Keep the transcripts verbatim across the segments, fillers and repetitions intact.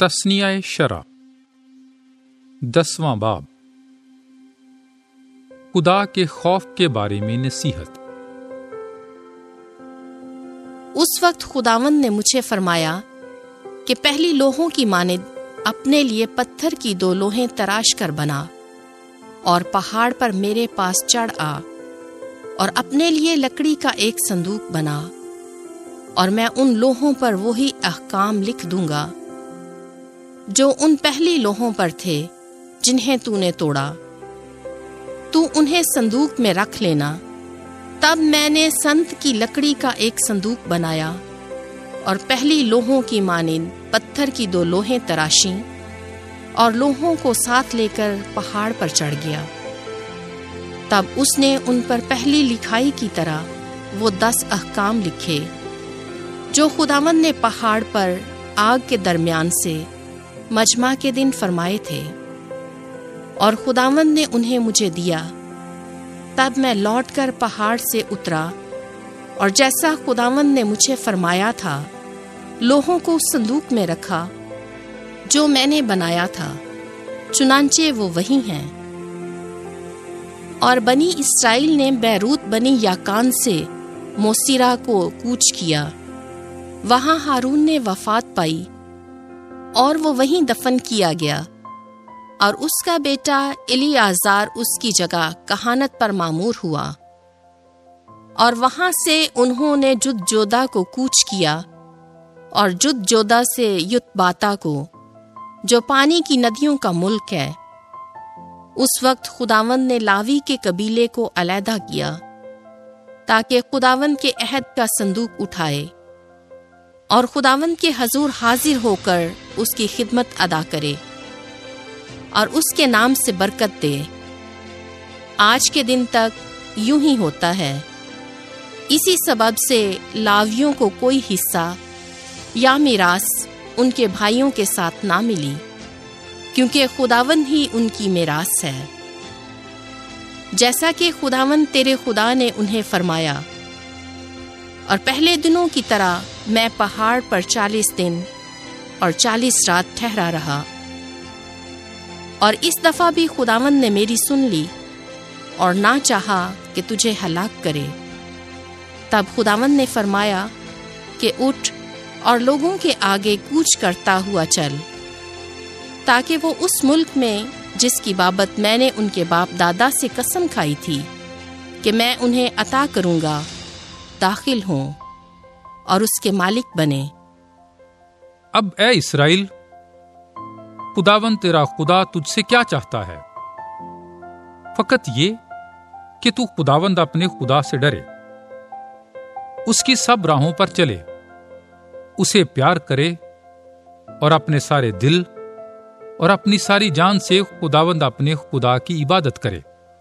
تثنیہ شرع دسواں باب خدا کے خوف کے بارے میں نصیحت۔ اس وقت خداوند نے مجھے فرمایا کہ پہلی لوہوں کی مانند اپنے لیے پتھر کی دو لوہیں تراش کر بنا اور پہاڑ پر میرے پاس چڑھ آ اور اپنے لیے لکڑی کا ایک صندوق بنا، اور میں ان لوہوں پر وہی احکام لکھ دوں گا جو ان پہلی لوہوں پر تھے جنہیں تو نے توڑا۔ تو انہیں صندوق میں رکھ لینا۔ تب میں نے سنت کی لکڑی کا ایک صندوق بنایا اور پہلی لوہوں کی مانند پتھر کی دو لوہیں تراشیں اور لوہوں کو ساتھ لے کر پہاڑ پر چڑھ گیا۔ تب اس نے ان پر پہلی لکھائی کی طرح وہ دس احکام لکھے جو خداوند نے پہاڑ پر آگ کے درمیان سے مجمع کے دن فرمائے تھے، اور خداوند نے انہیں مجھے دیا۔ تب میں لوٹ کر پہاڑ سے اترا اور جیسا خداوند نے مجھے فرمایا تھا لوہوں کو صندوق میں رکھا جو میں نے بنایا تھا، چنانچہ وہ وہی ہیں۔ اور بنی اسرائیل نے بیروت بنی یاکان سے موسیرا کو کوچ کیا۔ وہاں ہارون نے وفات پائی اور وہ وہیں دفن کیا گیا، اور اس کا بیٹا الیعازار اس کی جگہ کہانت پر مامور ہوا۔ اور وہاں سے انہوں نے جد جودا کو کوچ کیا، اور جد جودا سے یتباتا کو، جو پانی کی ندیوں کا ملک ہے۔ اس وقت خداوند نے لاوی کے قبیلے کو علیحدہ کیا تاکہ خداوند کے عہد کا صندوق اٹھائے اور خداوند کے حضور حاضر ہو کر اس کی خدمت ادا کرے اور اس کے نام سے برکت دے۔ آج کے دن تک یوں ہی ہوتا ہے۔ اسی سبب سے لاویوں کو کوئی حصہ یا میراث ان کے بھائیوں کے ساتھ نہ ملی، کیونکہ خداوند ہی ان کی میراث ہے، جیسا کہ خداوند تیرے خدا نے انہیں فرمایا۔ اور پہلے دنوں کی طرح میں پہاڑ پر چالیس دن اور چالیس رات ٹھہرا رہا، اور اس دفعہ بھی خداوند نے میری سن لی اور نہ چاہا کہ تجھے ہلاک کرے۔ تب خداوند نے فرمایا کہ اٹھ اور لوگوں کے آگے کوچ کرتا ہوا چل، تاکہ وہ اس ملک میں جس کی بابت میں نے ان کے باپ دادا سے قسم کھائی تھی کہ میں انہیں عطا کروں گا داخل ہوں اور اس کے مالک بنے۔ اب اے اسرائیل، خداوند تیرا خدا تجھ سے کیا چاہتا ہے؟ فقط یہ کہ تو خداوند اپنے خدا سے ڈرے، اس کی سب راہوں پر چلے، اسے پیار کرے اور اپنے سارے دل اور اپنی ساری جان سے خداوند اپنے خدا کی عبادت کرے،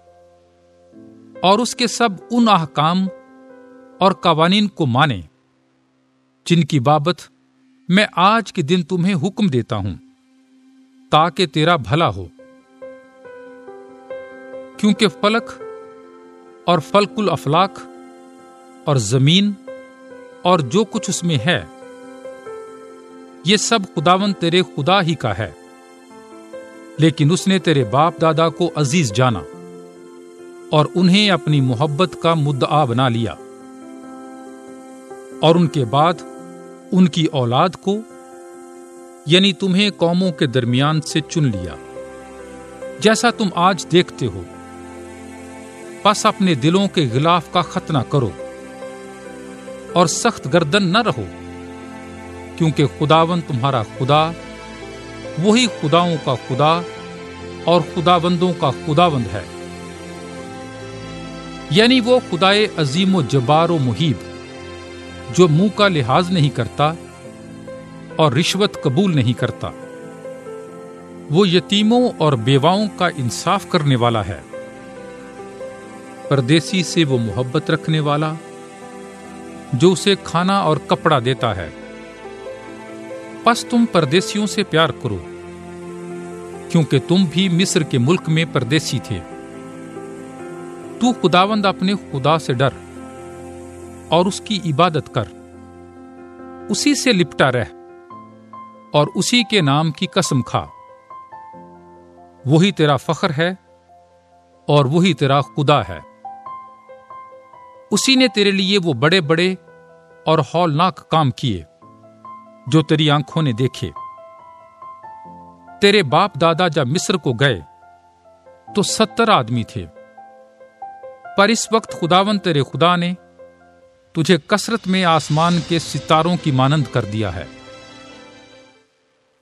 اور اس کے سب ان احکام اور قوانین کو مانے جن کی بابت میں آج کے دن تمہیں حکم دیتا ہوں، تاکہ تیرا بھلا ہو۔ کیونکہ فلک اور فلک الافلاک اور زمین اور جو کچھ اس میں ہے، یہ سب خداوند تیرے خدا ہی کا ہے، لیکن اس نے تیرے باپ دادا کو عزیز جانا اور انہیں اپنی محبت کا مدعا بنا لیا، اور ان کے بعد ان کی اولاد کو، یعنی تمہیں قوموں کے درمیان سے چن لیا، جیسا تم آج دیکھتے ہو۔ بس اپنے دلوں کے غلاف کا ختنہ کرو اور سخت گردن نہ رہو، کیونکہ خداوند تمہارا خدا وہی خداؤں کا خدا اور خداوندوں کا خداوند ہے، یعنی وہ خدائے عظیم و جبار و محیب، جو منہ کا لحاظ نہیں کرتا اور رشوت قبول نہیں کرتا۔ وہ یتیموں اور بیواؤں کا انصاف کرنے والا ہے، پردیسی سے وہ محبت رکھنے والا، جو اسے کھانا اور کپڑا دیتا ہے۔ پس تم پردیسیوں سے پیار کرو، کیونکہ تم بھی مصر کے ملک میں پردیسی تھے۔ تو خداوند اپنے خدا سے ڈر اور اس کی عبادت کر، اسی سے لپٹا رہ اور اسی کے نام کی قسم کھا۔ وہی تیرا فخر ہے اور وہی تیرا خدا ہے۔ اسی نے تیرے لیے وہ بڑے بڑے اور ہولناک کام کیے جو تیری آنکھوں نے دیکھے۔ تیرے باپ دادا جب مصر کو گئے تو ستر آدمی تھے، پر اس وقت خداوند تیرے خدا نے تجھے کثرت میں آسمان کے ستاروں کی مانند کر دیا ہے۔